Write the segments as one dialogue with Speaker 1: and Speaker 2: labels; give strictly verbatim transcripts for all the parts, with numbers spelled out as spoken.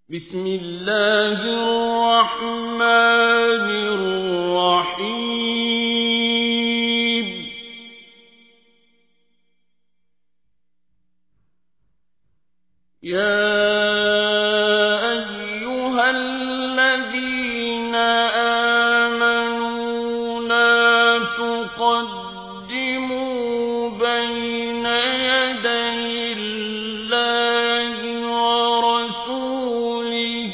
Speaker 1: بسم الله الرحمن الرحيم يا أيها الذين آمنوا لا تقدموا بين يدي الله ورسوله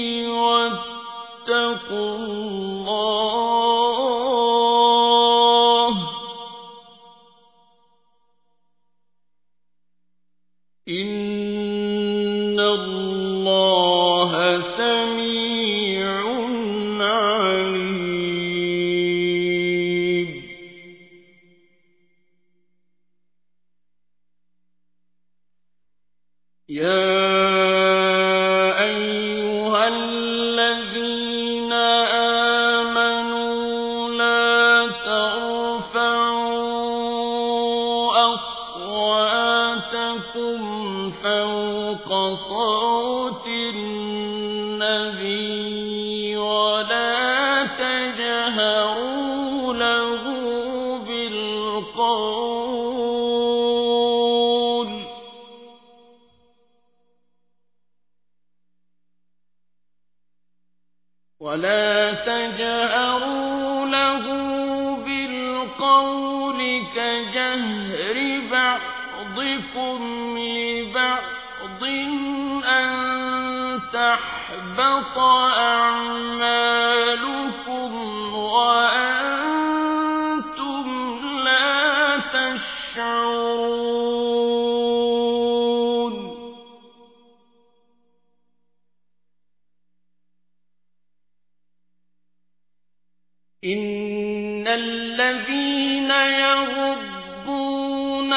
Speaker 1: واتقوا الله إن الله سميع عليم يا أيها الذين آمنوا لا ترفعوا أصواتكم فوق صوت النبي ولا تجهروا له بالقول ولا تجهروا له بالقول كجهر بعضكم لبعض أن تحبط أعمالكم وأنتم لا تشعرون إن الذين يغضون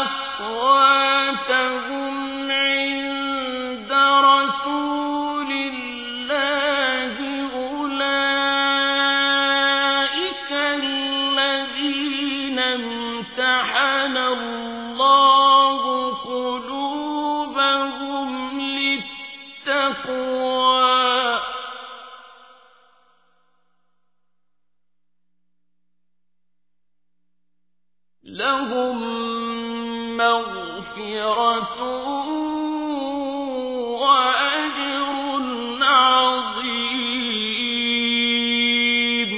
Speaker 1: أصواتهم عند رسول الله أولئك الذين امتحن الله قلوبهم للتقوى لهم مغفرة وأجر عظيم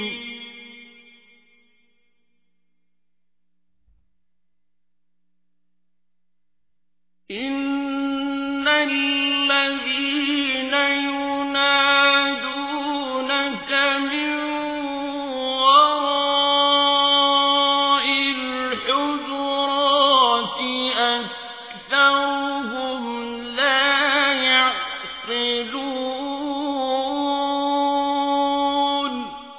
Speaker 1: إن الذين ينادونك من وراء الحجرات أكثرهم لا يعقلون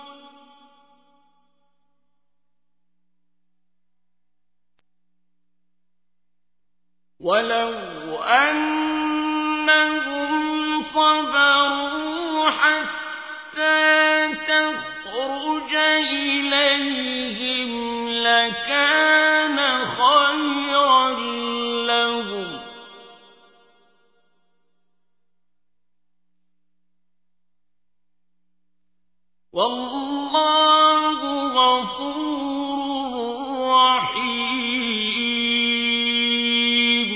Speaker 1: ولو أنهم صبروا حتى تخرج إليهم لكان خيرا لهم والله غفور رحيم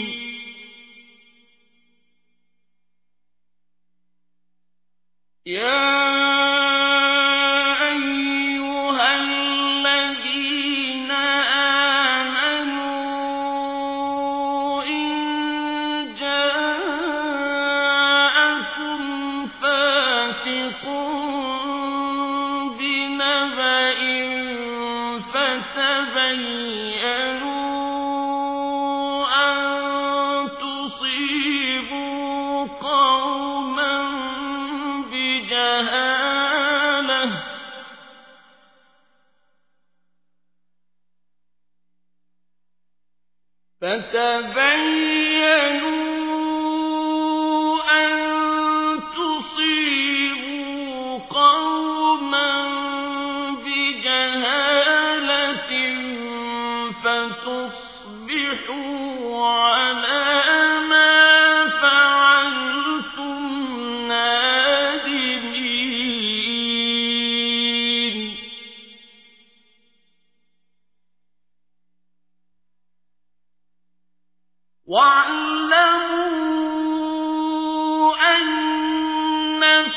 Speaker 1: يا أيها الذين آمنوا إن جاءكم فاسق بنبأ فتبينوا أن تصيبوا قوما بجهالة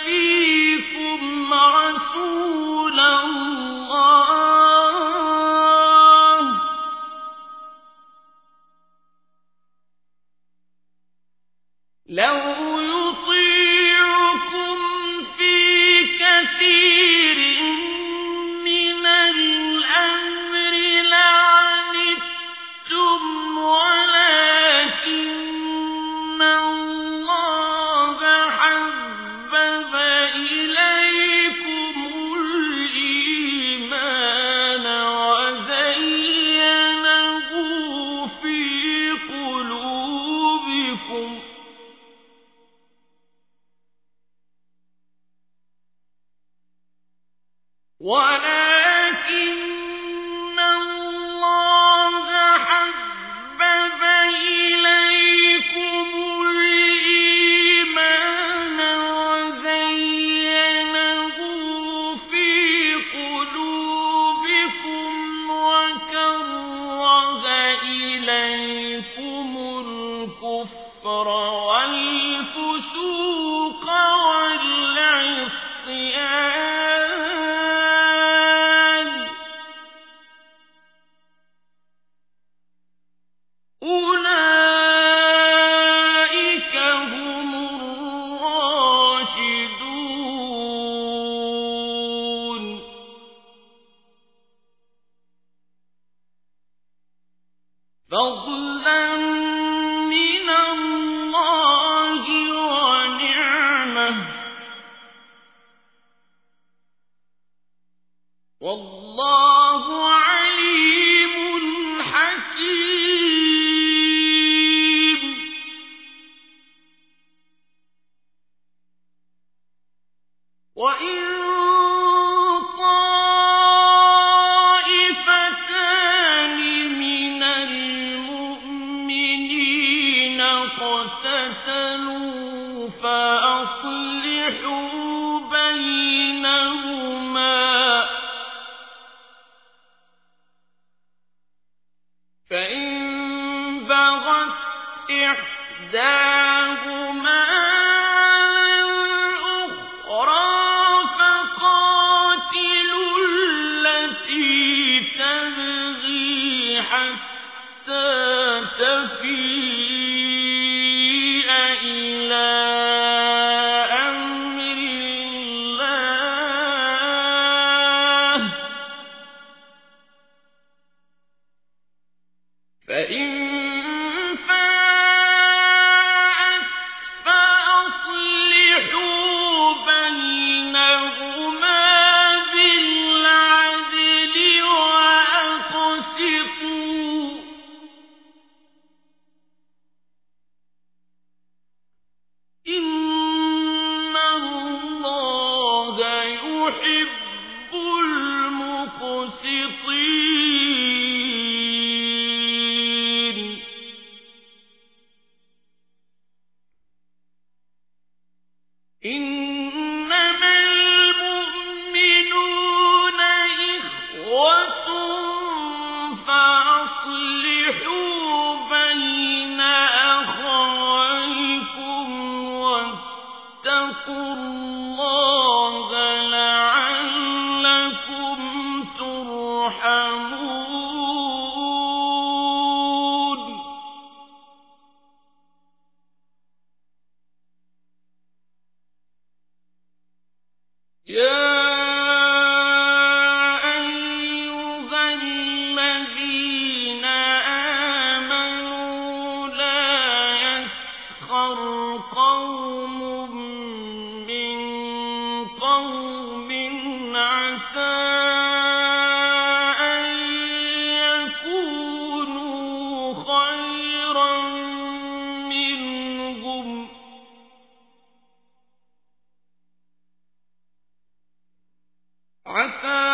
Speaker 1: فِيكُمْ رَسُولَ اللَّهِ لَوْ يُطِيعُكُمْ فِي كَثِيرٍ مِّنَ الْأَمْرِ لَعَنِتُّمْ وَلَٰكِنَّ اللَّهَ حَبَّبَ إِلَيْكُمُ الْإِيمَانَ وَزَيَّنَهُ فِي قُلُوبِكُمْ وَلَٰكِنَّ اللَّهَ حَبَّبَ إِلَيْكُمُ الْإِيمَانَ وَزَيَّنَهُ فِي قُلُوبِكُمْ وَكَرَّهَ إِلَيْكُمُ الْكُفْرَ وَالْفُسُوقَ وَالْعِصْيَانَ ۚ أُولَٰئِكَ هُمُ الرَّاشِدُونَ فَضْلًا مِّنَ اللَّهِ وَنِعْمَةً ۚ وَاللَّهُ عَلِيمٌ حَكِيمٌ وَإِن طَائِفَتَانِ مِنَ الْمُؤْمِنِينَ اقْتَتَلُوا فَأَصْلِحُوا بَيْنَهُمَا ۖ فَإِن بَغَتْ إِحْدَاهُمَا عَلَى الْأُخْرَىٰ فَقَاتِلُوا الَّتِي تَبْغِي حَتَّىٰ تَفِيءَ إِلَىٰ أَمْرِ اللَّهِ ۚ فَإِن فَاءَتْ فَأَصْلِحُوا بَيْنَهُمَا بِالْعَدْلِ وَأَقْسِطُوا ۖ إِنَّ اللَّهَ يُحِبُّ الْمُقْسِطِينَ إِنَّمَا الْمُؤْمِنُونَ إِخْوَةٌ فَأَصْلِحُوا بَيْنَ أَخَوَيْكُمْ وَاتَّقُوا اللَّهَ لَعَلَّكُمْ تُرْحَمُونَ يَا أَيُّهَا الَّذِينَ آمَنُوا لَا يَسْخَرْ قَوْمٌ مِّن قَوْمٍ عَسَىٰ أَن يَكُونُوا خَيْرًا مِّنْهُمْ ۖ عَسَىٰ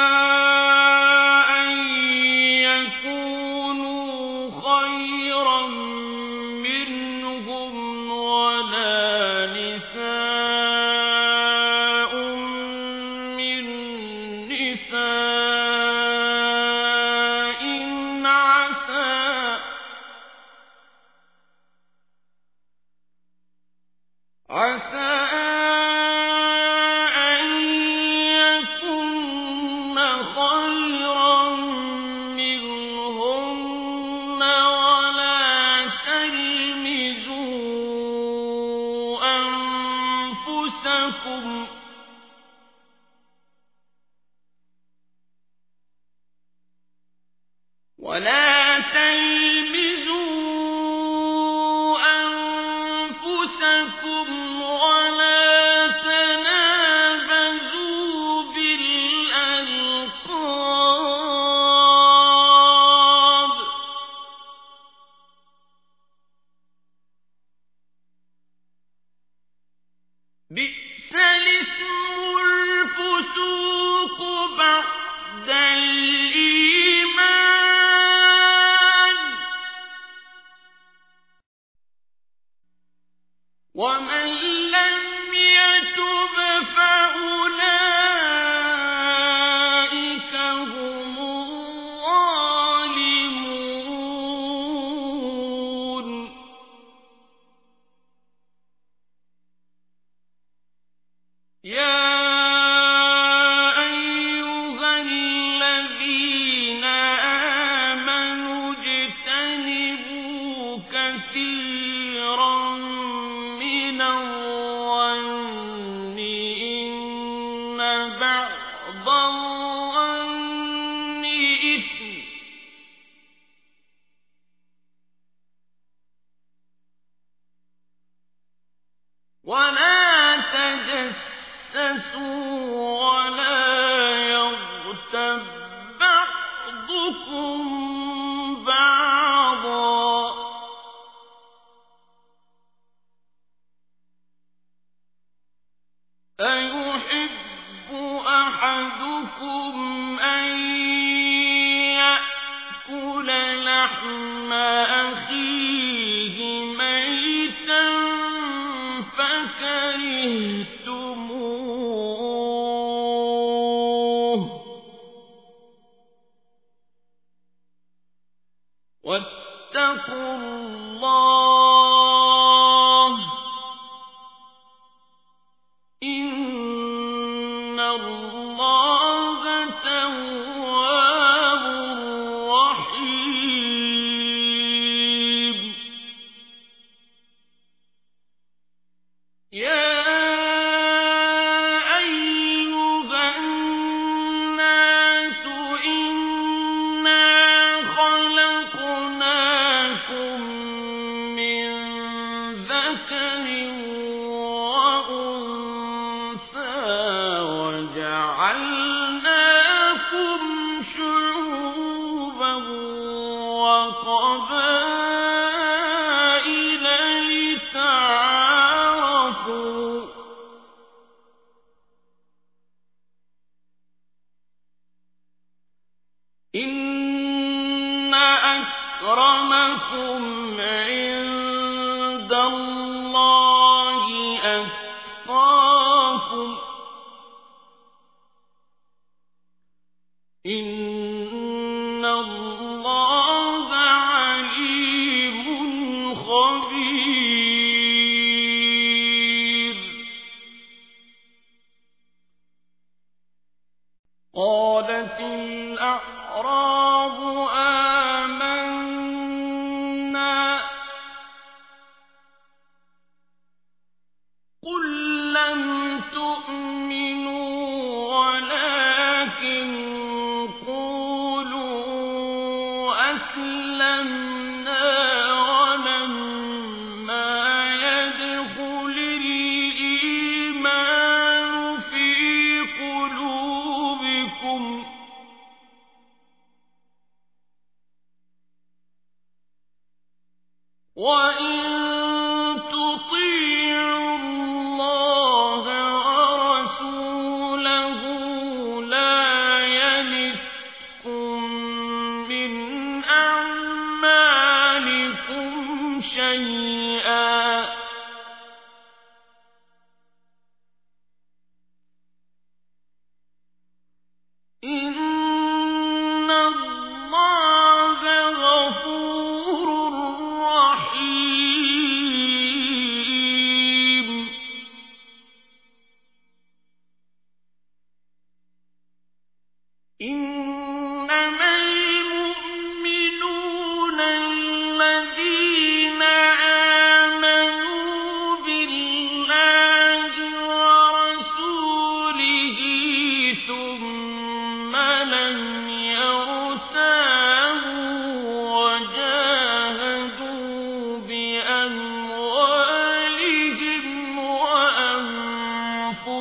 Speaker 1: أَن يَكُونُوا خَيْرًا مِّنْهُمْ وَلَا نِسَاءٌ مِّن نِّسَاءٍ عَسَىٰ أنفسكم ولا تلمزوا أنفسكم ولا تنابزوا بالألقاب بئس الاسم الفسوق بعد الإيمان ومن لم يتب فأولئك هم الظالمون يا أيها الذين آمنوا اجتنبوا كثيرا من الظن إن بعض الظن إثم ولا تجسسوا ولا يغتب بعضكم بعضا أيحب أحدكم أن يأكل لحم أخيه ميتا فكرهتموه واتقوا الله إن الله تواب رحيم يا أيها الناس إنا خلقناكم من ذكر وأنثى وجعلناكم شعوبا وقبائل لتعارفوا إن أكرمكم عند الله أتقاكم إن الله عليم خبير قالت الأعراب آمنا قل لم تؤمنوا ولكن قولوا أسلمنا ولما يدخل الإيمان في قلوبكم وإن تطيعوا الله ورسوله لا يلتكم من أعمالكم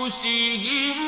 Speaker 1: أنفسهم